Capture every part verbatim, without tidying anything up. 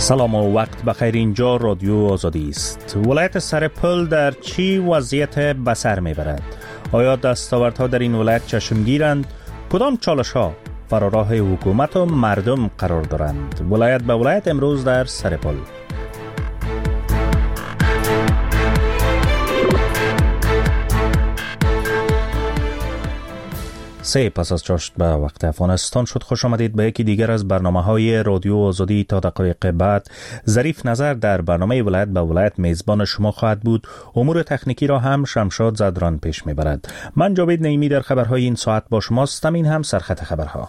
سلام و وقت بخیر. اینجا رادیو آزادی است. ولایت سرپل در چی وضعیت بسر میبرد؟ آیا دستاوردها در این ولایت چشمگیرند؟ کدام چالش ها فراراه حکومت و مردم قرار دارند؟ ولایت به ولایت امروز در سرپل. سه پس از چاشت به وقت افغانستان شد. خوش آمدید به یکی دیگر از برنامه‌های رادیو آزادی. تا دقایق بعد ظریف نظر در برنامه ولایت به ولایت میزبان شما خواهد بود. امور تکنیکی را هم شمشاد زدران پیش میبرد. من جاوید نعیمی در خبرهای این ساعت با شماستم. این هم سرخط خبرها.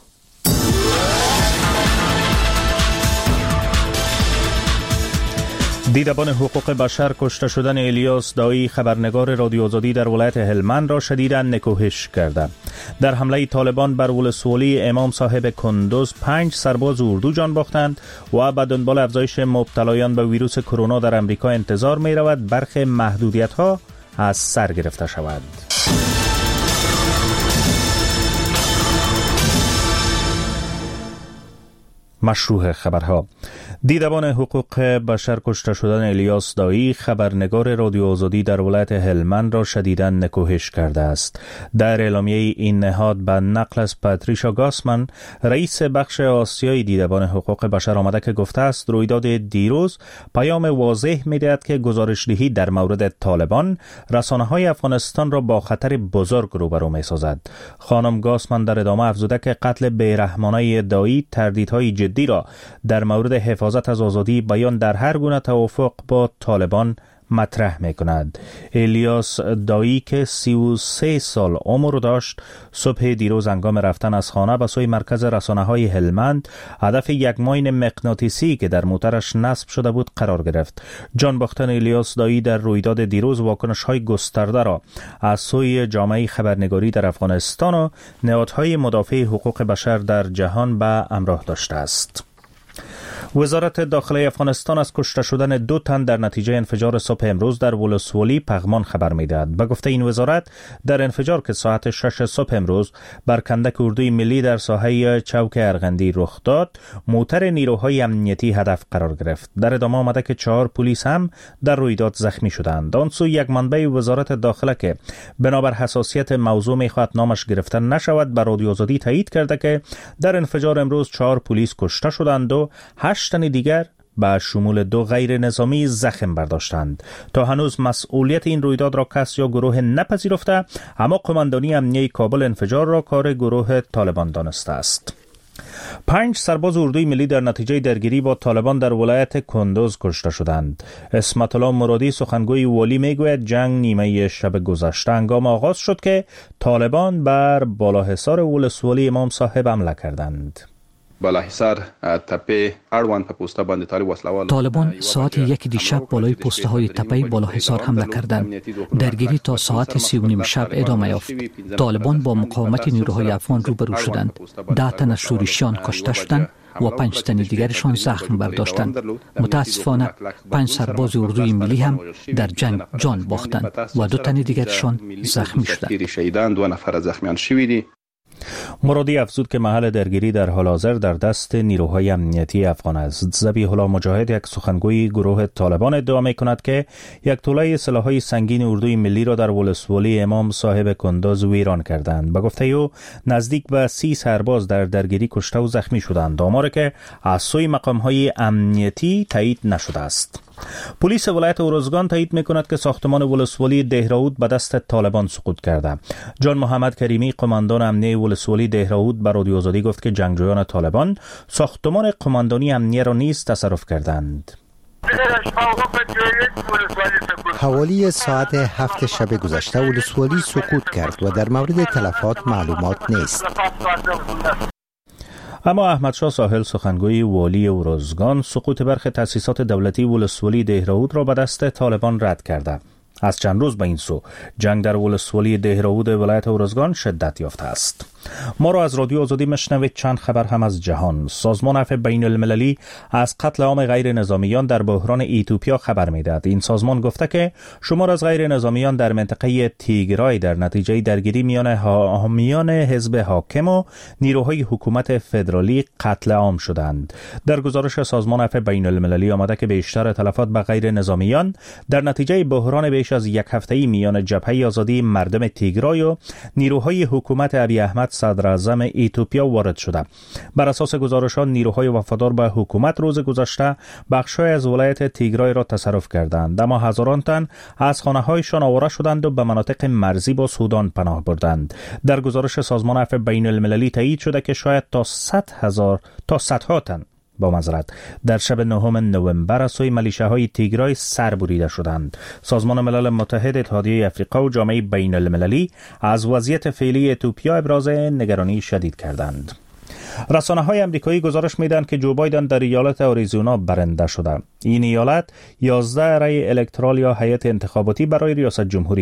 دیدبان حقوق بشر کشته شدن الیاس دایی خبرنگار رادیو آزادی در ولایت هلمند را شدیداً نکوهش کرده. در حمله طالبان بر ولسوالی امام صاحب کندوز پنج سرباز اردو جان باختند و به دنبال افزایش مبتلایان به ویروس کرونا در امریکا انتظار می رود برخی محدودیت ها از سر گرفته شود. مشروع خبرها. دیدبان حقوق بشر کشته شدن الیاس دایی خبرنگار رادیو آزادی در ولایت هلمند را شدیداً نکوهش کرده است. در اعلامیه این نهاد به نقل از پاتریشا گاسمن رئیس بخش آسیای دیدبان حقوق بشر آمده که گفته است رویداد دیروز پیام واضح می‌دهد که گزارش‌دهی در مورد طالبان رسانه‌های افغانستان را با خطر بزرگ روبرو می‌سازد. خانم گاسمن در ادامه افزوده که قتل بی‌رحمانه دایی تردیدهای جدی را در مورد حفاظت از آزادی بیان در هر گونه توافق با طالبان مطرح می کند. الیاس دایی که سی و سه سال عمر داشت صبح دیروز هنگام رفتن از خانه به سوی مرکز رسانه های هلمند هدف یک ماین مغناطیسی که در موترش نصب شده بود قرار گرفت. جان باختن الیاس دایی در رویداد دیروز واکنش های گسترده را از سوی جامعه خبرنگاری در افغانستان و نهادهای مدافع حقوق بشر در جهان به همراه داشته است. وزارت داخلی افغانستان از کشته شدن دو تن در نتیجه انفجار صبح امروز در ولسوالی پغمان خبر می‌دهد. به گفته این وزارت در انفجار که ساعت شش صبح امروز بر کندک اردوی ملی در ساحه چوک ارغندی رخ داد، موتر نیروهای امنیتی هدف قرار گرفت. در ادامه آمده که چهار پلیس هم در رویداد زخمی شدند. آن سو یک منبع وزارت داخله که بنابر حساسیت موضوع می‌خواهد نامش گرفته نشود بر رادیو آزادی تایید کرده که در انفجار امروز چهار پلیس کشته شدند و هشت تن دیگر به شمول دو غیر نظامی زخم برداشتند. تا هنوز مسئولیت این رویداد را کس یا گروه نپذیرفته، اما قماندانی امنیه کابل انفجار را کار گروه طالبان دانسته است. پنج سرباز اردوی ملی در نتیجه درگیری با طالبان در ولایت کندوز کشته شدند. اسمت الله مرادی سخنگوی والی میگوید جنگ نیمه شب گذشته هنگام آغاز شد که طالبان بر بالاحصار ولسوالی امام صاحب حمله کردند. بالاحصار تپه اروان په پوسته باندې طالب وسلوال طالبان ساعت یک دیشب بالای پوسته های تپه بالاحصار حمله کردند. درگیری تا ساعت سی و نیم شب ادامه یافت. طالبان با مقاومت نیروهای افغان روبرو شدند. ده تن از شورشیان کشته شدند و پنج تن دیگرشان زخم برداشتند. متاسفانه پنج سرباز اردوی ملی هم در جنگ جان باختند و دو تن دیگرشان زخمی شدند. دو نفر زخمیان شویدی. مرادی افزود که محل درگیری در حال حاضر در دست نیروهای امنیتی افغان است. ذبیح الله مجاهد یک سخنگوی گروه طالبان ادعا می‌کند که یک توله سلاح‌های سنگین اردوی ملی را در ولسوالی امام صاحب کندوز ویران کردند. به گفته او نزدیک به سی سرباز در درگیری کشته و زخمی شدند، آماری که از سوی مقام‌های امنیتی تایید نشده است. پلیس ولایت اروزگان تایید می‌کند که ساختمان ولسوالی دهراود به دست طالبان سقوط کرده. جان محمد کریمی قماندان امنیه ولسوالی دهراود به رادیو آزادی گفت که جنگجویان طالبان ساختمان قماندانی امنیه را نیز تصرف کردند. حوالی ساعت هفت شب گذشته ولسوالی سقوط کرد و در مورد تلفات معلومات نیست. اما احمد شاه ساحل سخنگوی والی اروزگان سقوط برخی تأسیسات دولتی ولسوالی دهراود را به دست طالبان رد کرده. از چند روز به این سو جنگ در ولسوالی دهراود ولایت اروزگان شدت یافته است. ما را از رادیو آزادی مشنوید. چند خبر هم از جهان. سازمان عفو بین المللی از قتل عام غیر نظامیان در بحران ایتوپیا خبر میدهد. این سازمان گفته که شمار از غیر نظامیان در منطقه تیگرای در نتیجه درگیری میان حامیان حزب حاکم و نیروهای حکومت فدرالی قتل عام شدند. در گزارش سازمان عفو بین المللی آمده که بیشتر تلفات به غیر نظامیان در نتیجه بحران بیش از یک هفته‌ای میان جبهه آزادی مردم تیگرای و نیروهای حکومت ابی احمد صدر اعظم ایتوپیا وارد شده. بر اساس گزارشات نیروهای وفادار به حکومت روز گذشته بخش‌های از ولایت تیگرای را تصرف کردند، اما هزاران تن از خانه‌هایشان آواره شدند و به مناطق مرزی با سودان پناه بردند. در گزارش سازمان عفو بین المللی تایید شده که شاید تا صد هزار تا صدها تن با معذرت در شب نهم نوامبر از سوی ملیشه‌های تیگرای سر بریده شدند. سازمان ملل متحد، اتحادیه افریقا و جامعه بین المللی از وضعیت فعلی اتیوپیا ابراز نگرانی شدید کردند. رسانه‌های آمریکایی گزارش می‌دهند که جو بایدن در ایالت آریزونا برنده شده. این ایالت یازده رای الکترال یا هیئت انتخاباتی برای ریاست جمهوری